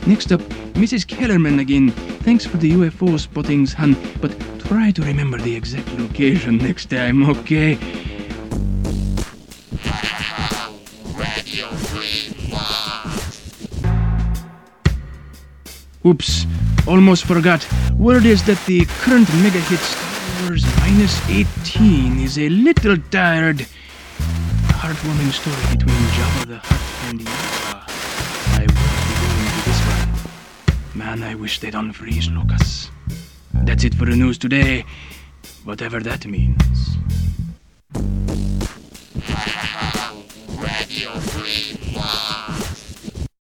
Next up, Mrs. Kellerman again. Thanks for the UFO spottings, hun, but try to remember the exact location next time, okay? Oops, almost forgot. Word is that the current mega hit Star Wars -18 is a little tired. A heartwarming story between Jabba the Hutt and Yoda. I won't be going to this one. Man, I wish they'd unfreeze Lucas. That's it for the news today, whatever that means.